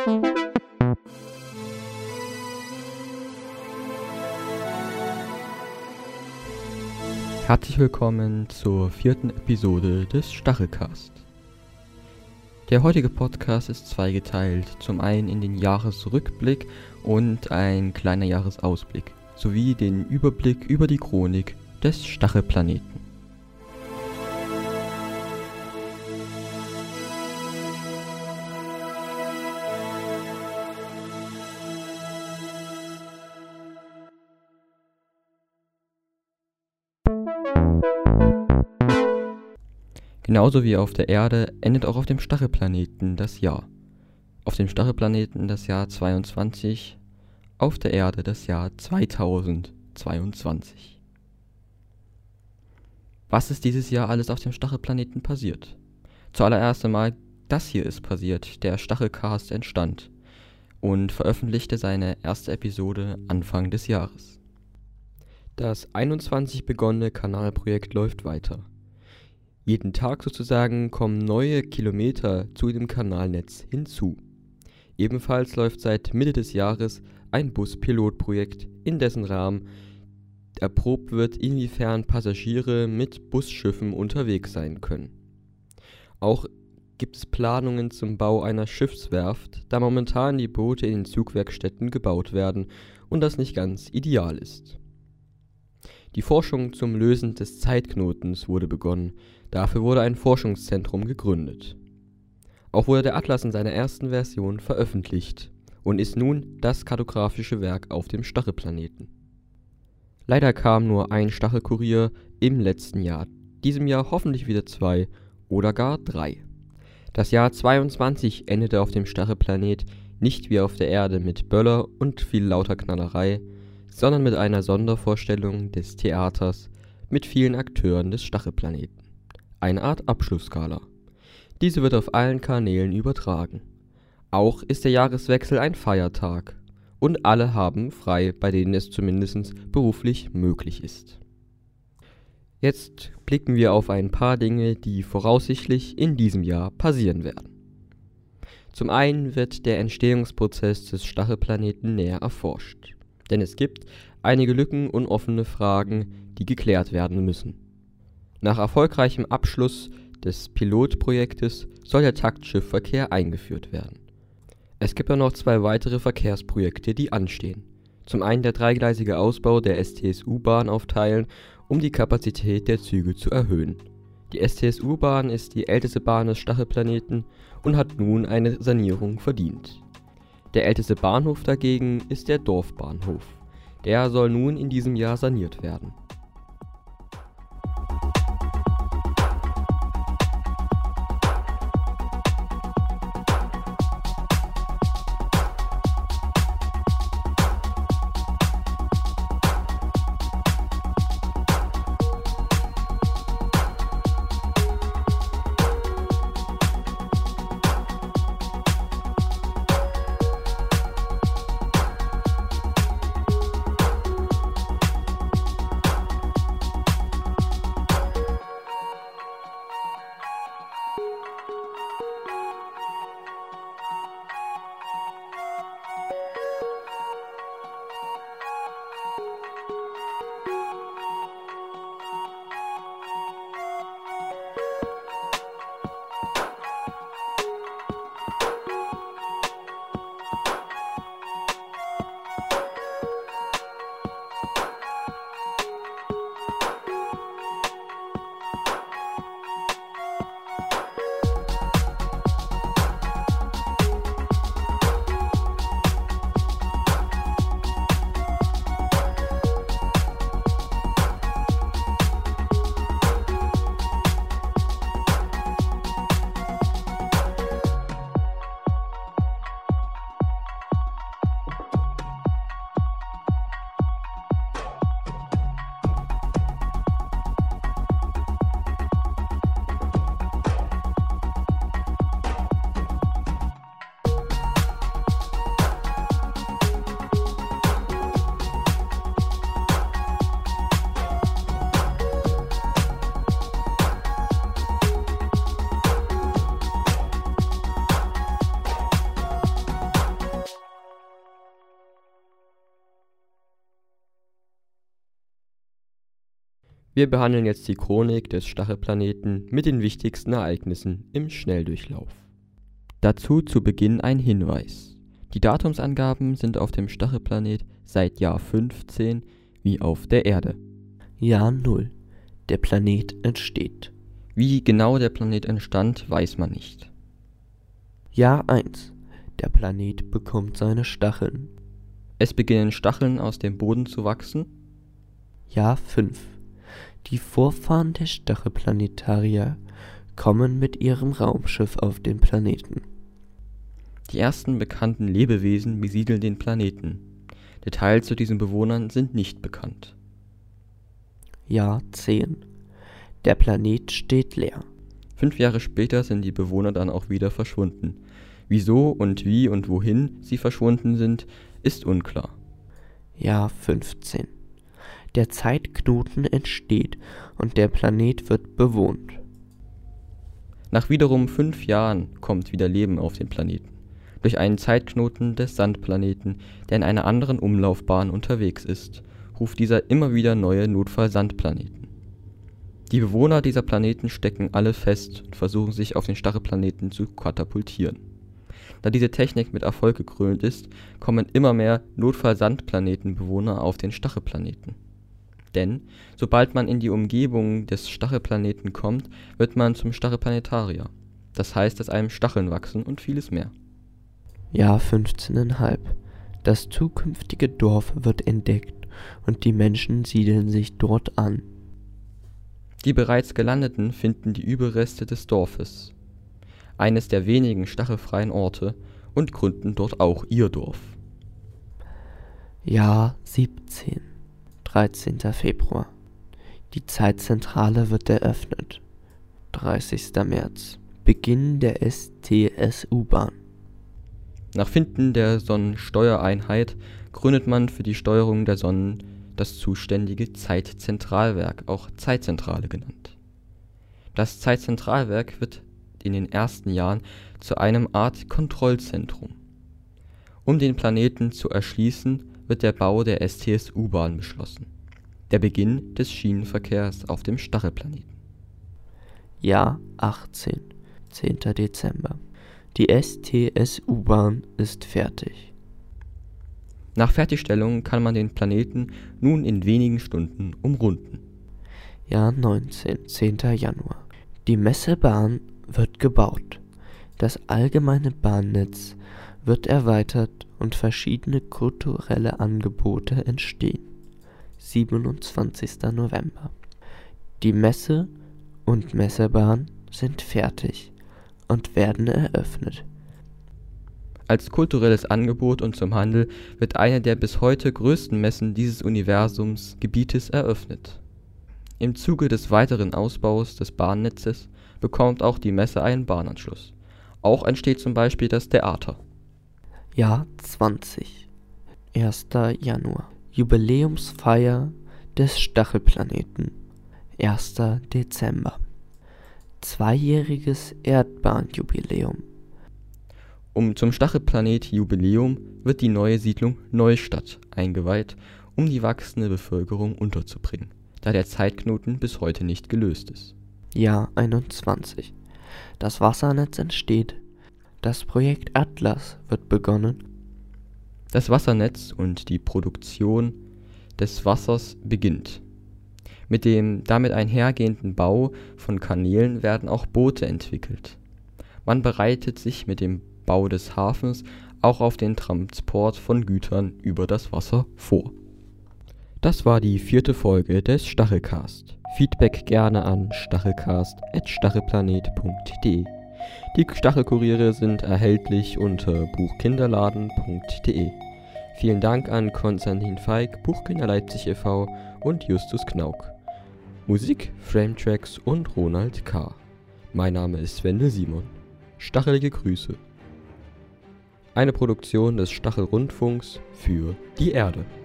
Herzlich willkommen zur 4. Episode des Stachelcast. Der heutige Podcast ist zweigeteilt, zum einen in den Jahresrückblick und ein kleiner Jahresausblick, sowie den Überblick über die Chronik des Stachelplaneten. Genauso wie auf der Erde endet auch auf dem Stachelplaneten das Jahr. Auf dem Stachelplaneten das Jahr 22, auf der Erde das Jahr 2022. Was ist dieses Jahr alles auf dem Stachelplaneten passiert? Zuallererst einmal, das hier ist passiert. Der Stachelcast entstand und veröffentlichte seine erste Episode Anfang des Jahres. Das 21 begonnene Kanalprojekt läuft weiter. Jeden Tag sozusagen kommen neue Kilometer zu dem Kanalnetz hinzu. Ebenfalls läuft seit Mitte des Jahres ein Buspilotprojekt, in dessen Rahmen erprobt wird, inwiefern Passagiere mit Busschiffen unterwegs sein können. Auch gibt es Planungen zum Bau einer Schiffswerft, da momentan die Boote in den Zugwerkstätten gebaut werden und das nicht ganz ideal ist. Die Forschung zum Lösen des Zeitknotens wurde begonnen. Dafür wurde ein Forschungszentrum gegründet. Auch wurde der Atlas in seiner ersten Version veröffentlicht und ist nun das kartografische Werk auf dem Stachelplaneten. Leider kam nur ein Stachelkurier im letzten Jahr, diesem Jahr hoffentlich wieder 2 oder gar 3. Das Jahr 22 endete auf dem Stachelplanet nicht wie auf der Erde mit Böller und viel lauter Knallerei, sondern mit einer Sondervorstellung des Theaters mit vielen Akteuren des Stachelplaneten. Eine Art Abschlussgala. Diese wird auf allen Kanälen übertragen. Auch ist der Jahreswechsel ein Feiertag und alle haben frei, bei denen es zumindest beruflich möglich ist. Jetzt blicken wir auf ein paar Dinge, die voraussichtlich in diesem Jahr passieren werden. Zum einen wird der Entstehungsprozess des Stachelplaneten näher erforscht. Denn es gibt einige Lücken und offene Fragen, die geklärt werden müssen. Nach erfolgreichem Abschluss des Pilotprojektes soll der Taktschiffverkehr eingeführt werden. Es gibt auch noch 2 weitere Verkehrsprojekte, die anstehen. Zum einen der dreigleisige Ausbau der STSU-Bahn auf Teilen, um die Kapazität der Züge zu erhöhen. Die STSU-Bahn ist die älteste Bahn des Stachelplaneten und hat nun eine Sanierung verdient. Der älteste Bahnhof dagegen ist der Dorfbahnhof. Der soll nun in diesem Jahr saniert werden. Wir behandeln jetzt die Chronik des Stachelplaneten mit den wichtigsten Ereignissen im Schnelldurchlauf. Dazu zu Beginn ein Hinweis. Die Datumsangaben sind auf dem Stachelplanet seit Jahr 15 wie auf der Erde. Jahr 0. Der Planet entsteht. Wie genau der Planet entstand, weiß man nicht. Jahr 1. Der Planet bekommt seine Stacheln. Es beginnen Stacheln aus dem Boden zu wachsen. Jahr 5. Die Vorfahren der Stachelplanetarier kommen mit ihrem Raumschiff auf den Planeten. Die ersten bekannten Lebewesen besiedeln den Planeten. Details zu diesen Bewohnern sind nicht bekannt. Jahr 10. Der Planet steht leer. 5 Jahre später sind die Bewohner dann auch wieder verschwunden. Wieso und wie und wohin sie verschwunden sind, ist unklar. Jahr 15. Der Zeitknoten entsteht und der Planet wird bewohnt. Nach wiederum 5 Jahren kommt wieder Leben auf den Planeten. Durch einen Zeitknoten des Sandplaneten, der in einer anderen Umlaufbahn unterwegs ist, ruft dieser immer wieder neue Notfall-Sandplaneten. Die Bewohner dieser Planeten stecken alle fest und versuchen sich auf den Stachelplaneten zu katapultieren. Da diese Technik mit Erfolg gekrönt ist, kommen immer mehr Notfall-Sandplanetenbewohner auf den Stachelplaneten. Denn sobald man in die Umgebung des Stachelplaneten kommt, wird man zum Stachelplanetarier. Das heißt, dass einem Stacheln wachsen und vieles mehr. Jahr 15,5. Das zukünftige Dorf wird entdeckt und die Menschen siedeln sich dort an. Die bereits Gelandeten finden die Überreste des Dorfes, eines der wenigen stachelfreien Orte, und gründen dort auch ihr Dorf. Jahr 17. 13. Februar. Die Zeitzentrale wird eröffnet. 30. März. Beginn der STS-U-Bahn. Nach Finden der Sonnensteuereinheit gründet man für die Steuerung der Sonnen das zuständige Zeitzentralwerk, auch Zeitzentrale genannt. Das Zeitzentralwerk wird in den ersten Jahren zu einem Art Kontrollzentrum. Um den Planeten zu erschließen, wird der Bau der STS-U-Bahn beschlossen, der Beginn des Schienenverkehrs auf dem Stachelplaneten. Jahr 18. 10. Dezember. Die STS-U-Bahn ist fertig. Nach Fertigstellung kann man den Planeten nun in wenigen Stunden umrunden. Jahr 19. 10. Januar. Die Messebahn wird gebaut. Das allgemeine Bahnnetz wird erweitert und verschiedene kulturelle Angebote entstehen. 27. November. Die Messe und Messebahn sind fertig und werden eröffnet. Als kulturelles Angebot und zum Handel wird eine der bis heute größten Messen dieses Universumsgebietes eröffnet. Im Zuge des weiteren Ausbaus des Bahnnetzes bekommt auch die Messe einen Bahnanschluss. Auch entsteht zum Beispiel das Theater. Jahr 20. 1. Januar. Jubiläumsfeier des Stachelplaneten. 1. Dezember. 2-jähriges Erdbahnjubiläum. Zum Stachelplanet-Jubiläum wird die neue Siedlung Neustadt eingeweiht, um die wachsende Bevölkerung unterzubringen, da der Zeitknoten bis heute nicht gelöst ist. Jahr 21. Das Wassernetz entsteht. Das Projekt Atlas wird begonnen. Das Wassernetz und die Produktion des Wassers beginnt. Mit dem damit einhergehenden Bau von Kanälen werden auch Boote entwickelt. Man bereitet sich mit dem Bau des Hafens auch auf den Transport von Gütern über das Wasser vor. Das war die 4. Folge des Stachelcast. Feedback gerne an stachelcast@stachelplanet.de. Die Stachelkuriere sind erhältlich unter buchkinderladen.de. Vielen Dank an Konstantin Feig, Buchkinder Leipzig e.V. und Justus Knauk. Musik, Frametracks und Ronald K. Mein Name ist Wendel Simon. Stachelige Grüße. Eine Produktion des Stachelrundfunks für die Erde.